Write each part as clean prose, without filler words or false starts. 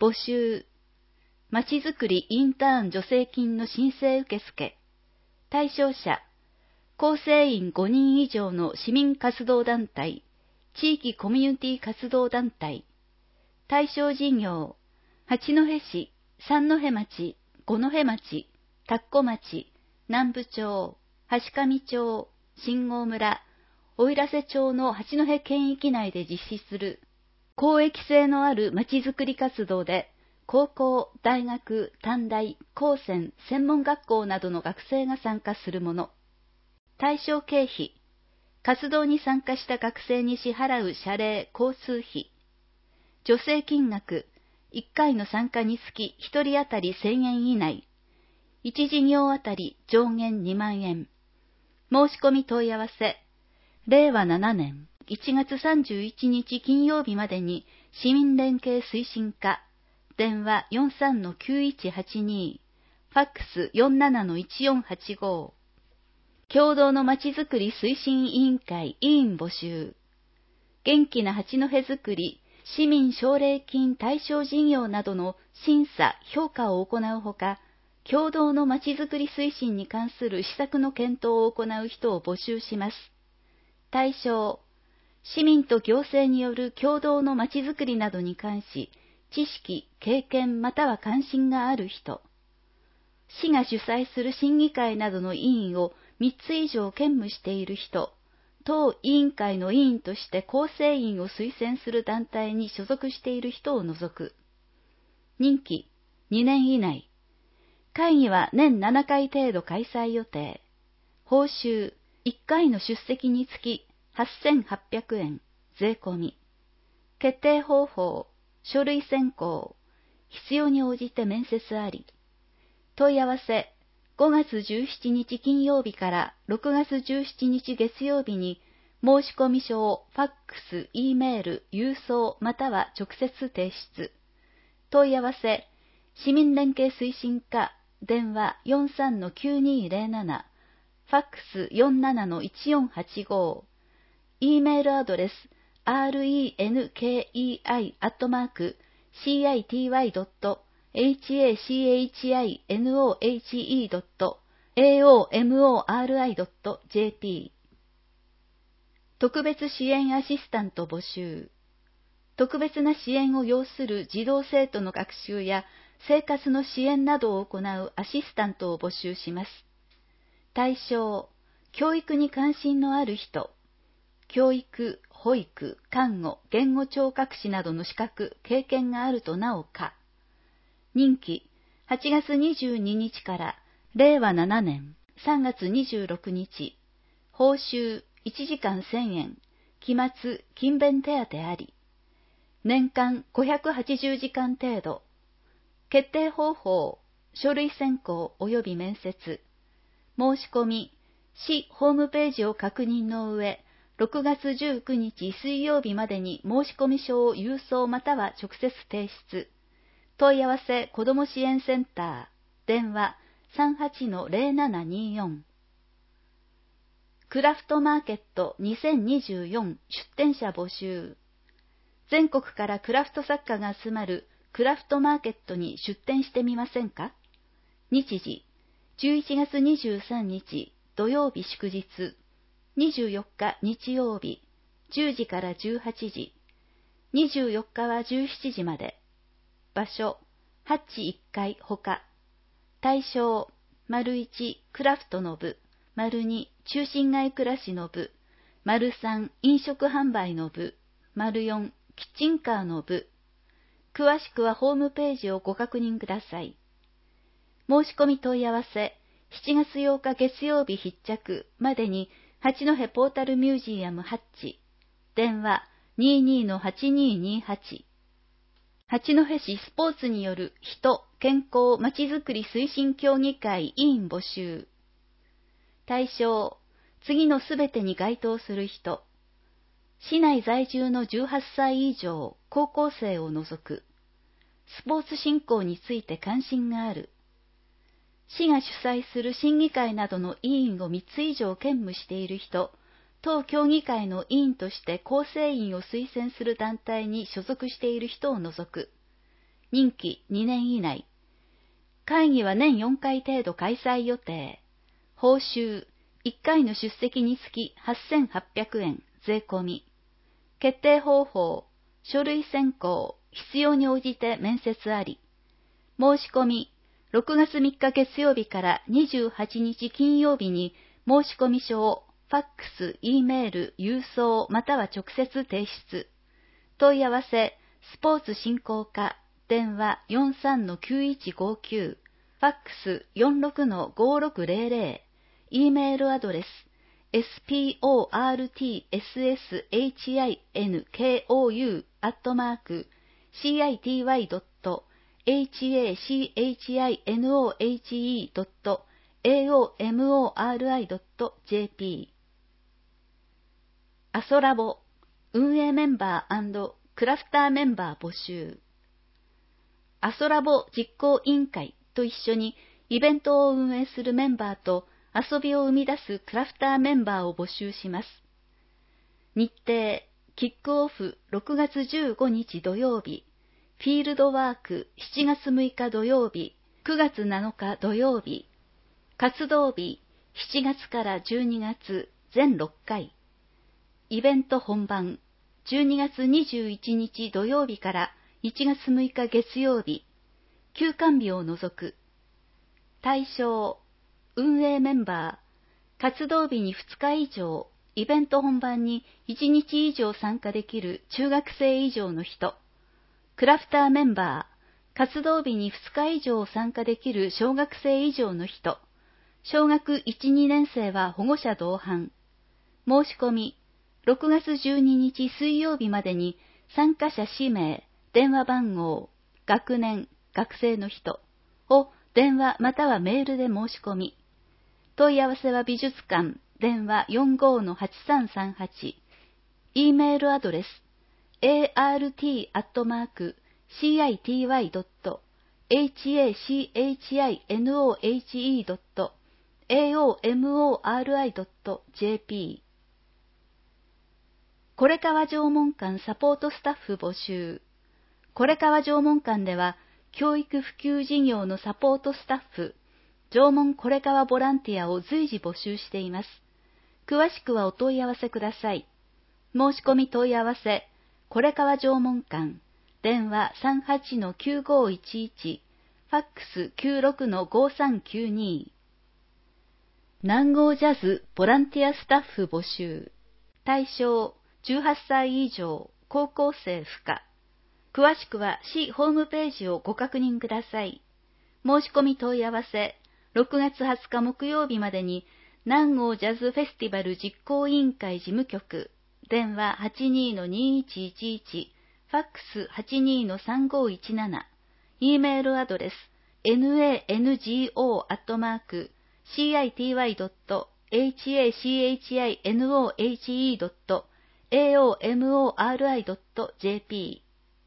募集。まちづくりインターン助成金の申請受付。対象者。構成員5人以上の市民活動団体、地域コミュニティ活動団体。対象事業。八戸市、三戸町、五戸町、田子町、南部町、橋上町、新郷村、奥入瀬町の八戸県域内で実施する公益性のあるまちづくり活動で、高校、大学、短大、高専、専門学校などの学生が参加するもの。対象経費。活動に参加した学生に支払う謝礼、交通費。助成金額。1回の参加につき1人当たり1000円以内。1事業あたり上限2万円。申し込み問い合わせ。令和7年1月31日金曜日までに市民連携推進課。電話 43-9182。ファックス 47-1485。共同のまちづくり推進委員会委員募集。元気な八戸づくり、市民奨励金対象事業などの審査・評価を行うほか、共同のまちづくり推進に関する施策の検討を行う人を募集します。対象、市民と行政による共同のまちづくりなどに関し、知識、経験または関心がある人。市が主催する審議会などの委員を3つ以上兼務している人。当委員会の委員として構成員を推薦する団体に所属している人を除く。任期2年以内。会議は年7回程度開催予定。報酬1回の出席につき8800円、税込み。決定方法、書類選考。必要に応じて面接あり。問い合わせ5月17日金曜日から6月17日月曜日に申込書をファックス、E メール、郵送または直接提出。問い合わせ、市民連携推進課、電話 43-9207、ファックス 47-1485、E メールアドレス renkei@city.aomohe.aomori.jp。 特別支援アシスタント募集。特別な支援を要する児童生徒の学習や生活の支援などを行うアシスタントを募集します。対象、教育に関心のある人。教育、保育、看護、言語聴覚士などの資格、経験があるとなおか。任期、8月22日から令和7年3月26日。報酬、1時間1000円。期末、勤勉手当あり。年間580時間程度。決定方法、書類選考及び面接。申し込み、市ホームページを確認の上、6月19日水曜日までに申込書を郵送または直接提出。問い合わせ子ども支援センター、電話 38-0724。クラフトマーケット2024出展者募集。全国からクラフト作家が集まるクラフトマーケットに出展してみませんか？日時、11月23日土曜日祝日、24日日曜日、10時から18時、24日は17時まで。場所、ハッチ1階ほか。対象、1クラフトの部、2中心街暮らしの部、3飲食販売の部、4キッチンカーの部。詳しくはホームページをご確認ください。申し込み問い合わせ、7月8日月曜日必着までに八戸ポータルミュージアムハッチ。電話 22-8228。八戸市スポーツによる人、健康、まちづくり推進協議会委員募集。対象、次のすべてに該当する人。市内在住の18歳以上、高校生を除く。スポーツ振興について関心がある。市が主催する審議会などの委員を3つ以上兼務している人、当協議会の委員として構成員を推薦する団体に所属している人を除く。 任期2年以内。会議は年4回程度開催予定。報酬、1回の出席につき8800円、税込み。決定方法、書類選考、必要に応じて面接あり。申し込み、6月3日月曜日から28日金曜日に申込書をファックス、Eメール、郵送または直接提出。問い合わせ、スポーツ振興課、電話 43-9159、ファックス 46-5600、Eメールアドレス、sportcity@city.city.aomori.jp。 アソラボ、運営メンバー&クラフターメンバー募集。アソラボ実行委員会と一緒にイベントを運営するメンバーと遊びを生み出すクラフターメンバーを募集します。日程、キックオフ6月15日土曜日、フィールドワーク7月6日土曜日、9月7日土曜日、活動日7月から12月全6回、イベント本番12月21日土曜日から1月6日月曜日、休館日を除く。対象、運営メンバー、活動日に2日以上、イベント本番に1日以上参加できる中学生以上の人、クラフターメンバー、活動日に2日以上参加できる小学生以上の人、小学1、2年生は保護者同伴。申し込み、6月12日水曜日までに参加者氏名、電話番号、学年、学生の人を電話またはメールで申し込み。問い合わせは美術館、電話 45-8338、E メールアドレス、art.city.hachinohe.aomori.jp。 これかわ縄文館サポートスタッフ募集。これかわ縄文館では、教育普及事業のサポートスタッフ、縄文これかわボランティアを随時募集しています。詳しくはお問い合わせください。申し込み問い合わせ、これかわ縄文館、電話 38-9511、ファックス 96-5392。南郷ジャズボランティアスタッフ募集。対象、18歳以上、高校生不可。詳しくは市ホームページをご確認ください。申し込み問い合わせ、6月20日木曜日までに、南郷ジャズフェスティバル実行委員会事務局、電話 82-2111、ファックス 82-3517、E メールアドレス、nango.city.city.aomori.jp。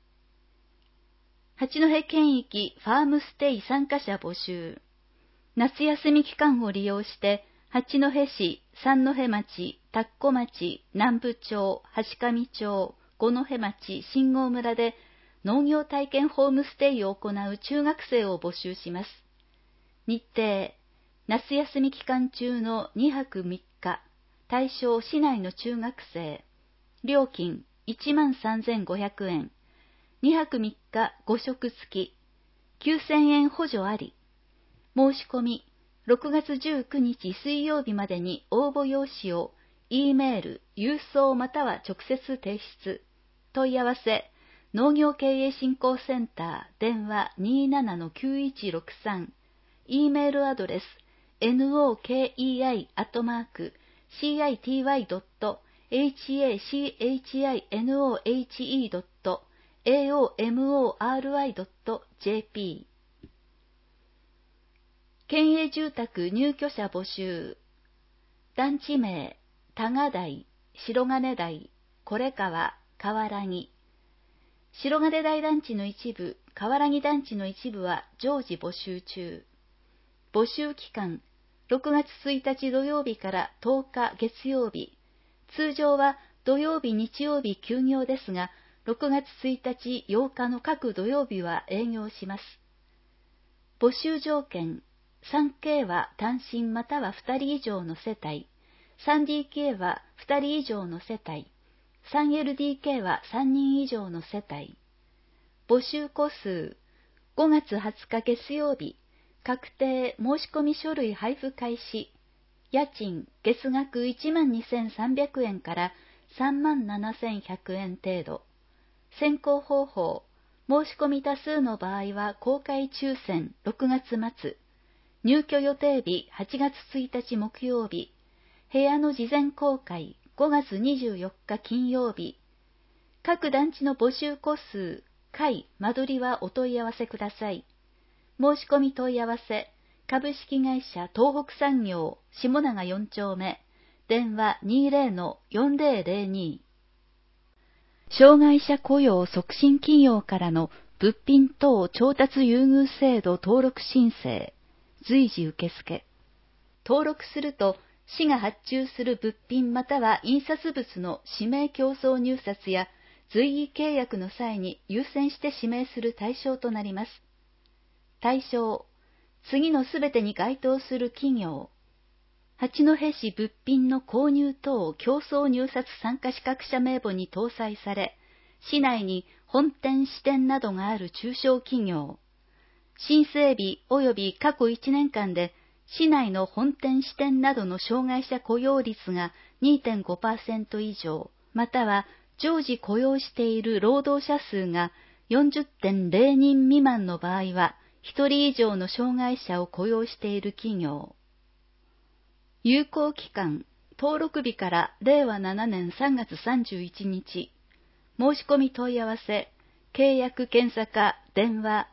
八戸県域ファームステイ参加者募集。夏休み期間を利用して、八戸市、三戸町、田子町、南部町、橋上町、五戸町、新郷村で農業体験ホームステイを行う中学生を募集します。日程、夏休み期間中の2泊3日、対象市内の中学生。料金13,500円。2泊3日5食付き。9000円補助あり。申し込み、6月19日水曜日までに応募用紙を E メール、郵送または直接提出。問い合わせ、農業経営振興センター、電話 27-9163、E メールアドレス、nokei@city.hinohe.aomori.jp。 県営住宅入居者募集。団地名、多賀台、白金台、これ川、河原木。白金台団地の一部、河原木団地の一部は常時募集中。募集期間、6月1日土曜日から10日月曜日。通常は土曜日、日曜日休業ですが、 6月1日、8日の各土曜日は営業します。募集条件、3K は単身または2人以上の世帯、3DK は2人以上の世帯、3LDK は3人以上の世帯。募集個数、5月20日月曜日、確定申込書類配布開始。家賃、月額12,300円から37,100円程度。選考方法、申し込み多数の場合は公開抽選6月末。入居予定日8月1日木曜日。部屋の事前公開5月24日金曜日。各団地の募集個数、回、間取りはお問い合わせください。申し込み問い合わせ、株式会社東北産業下永4丁目、電話 20-4002。障害者雇用促進企業からの物品等調達優遇制度登録申請、随時受付。登録すると、市が発注する物品または印刷物の指名競争入札や随意契約の際に優先して指名する対象となります。対象、次のすべてに該当する企業。八戸市物品の購入等競争入札参加資格者名簿に搭載され、市内に本店支店などがある中小企業。申請日及び過去1年間で、市内の本店支店などの障害者雇用率が 2.5% 以上、または常時雇用している労働者数が 40.0 人未満の場合は、1人以上の障害者を雇用している企業。有効期間、登録日から令和7年3月31日。申し込み問い合わせ、契約検査課、電話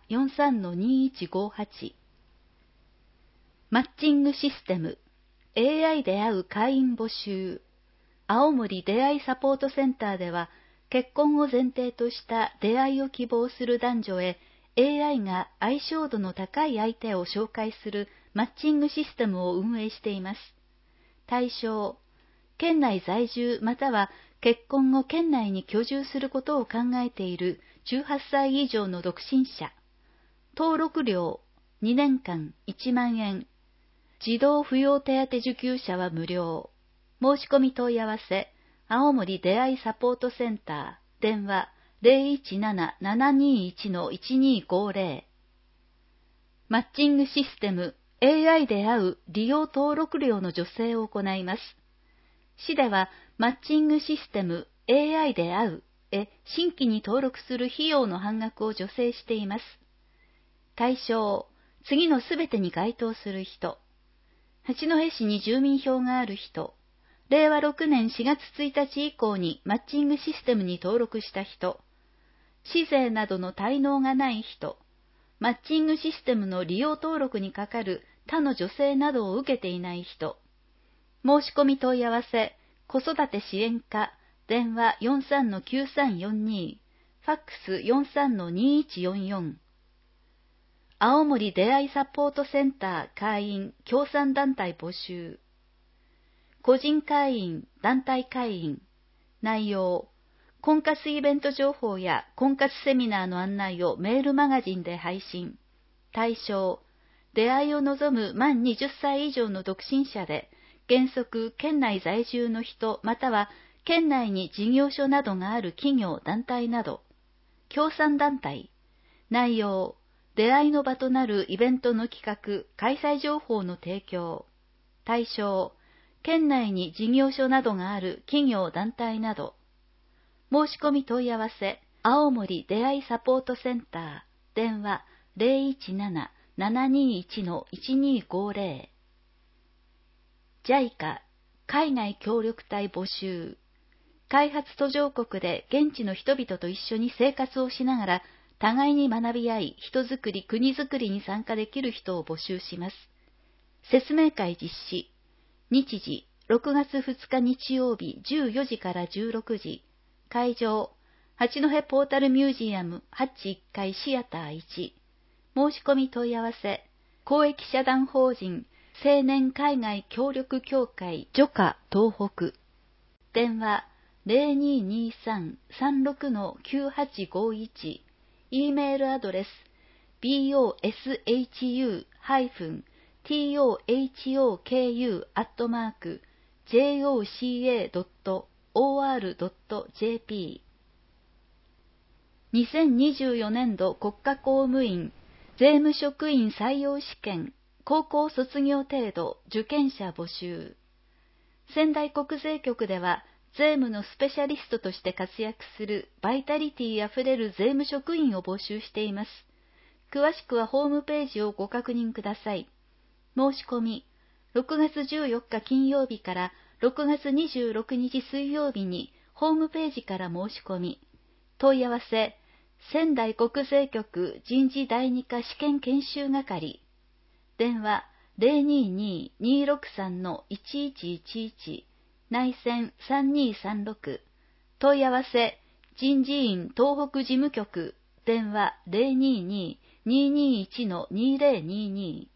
43-2158。マッチングシステム、AI で会う会員募集。青森出会いサポートセンターでは、結婚を前提とした出会いを希望する男女へ、AI が相性度の高い相手を紹介するマッチングシステムを運営しています。対象、県内在住または結婚後県内に居住することを考えている18歳以上の独身者。登録料、2年間1万円。児童扶養手当受給者は無料。申し込み問い合わせ、青森出会いサポートセンター、電話 017-721-1250。マッチングシステム、AI で会う利用登録料の助成を行います。市では、マッチングシステム、AI で会うへ新規に登録する費用の半額を助成しています。対象、次のすべてに該当する人。八戸市に住民票がある人。令和6年4月1日以降にマッチングシステムに登録した人。市税などの滞納がない人。マッチングシステムの利用登録にかかる他の助成などを受けていない人。申し込み問い合わせ、子育て支援課、電話 43-9342、ファックス 43-2144。青森出会いサポートセンター会員協賛団体募集。個人会員、団体会員。内容、婚活イベント情報や婚活セミナーの案内をメールマガジンで配信。対象、出会いを望む満20歳以上の独身者で、原則県内在住の人または県内に事業所などがある企業団体など。協賛団体。内容、出会いの場となるイベントの企画、開催情報の提供。対象、県内に事業所などがある企業団体など。申し込み問い合わせ、青森出会いサポートセンター、電話 017-721-1250。JICA、海外協力隊募集。開発途上国で現地の人々と一緒に生活をしながら、互いに学び合い、人づくり、国づくりに参加できる人を募集します。説明会実施。日時、6月2日日曜日14時から16時。会場、八戸ポータルミュージアムハッチ1階シアター1。申し込み問い合わせ、公益社団法人青年海外協力協会ジョカ東北。電話 0223-36-9851、E メールアドレス boshu-toka.joca.or.jp。 2024年度国家公務員税務職員採用試験高校卒業程度受験者募集。仙台国税局では税務のスペシャリストとして活躍するバイタリティあふれる税務職員を募集しています。詳しくはホームページをご確認ください。申し込み、6月14日金曜日から6月26日水曜日にホームページから申し込み。問い合わせ、仙台国税局人事第二課試験研修係。電話022-263-1111、内線3236。問い合わせ、人事院東北事務局。電話022-221-2022。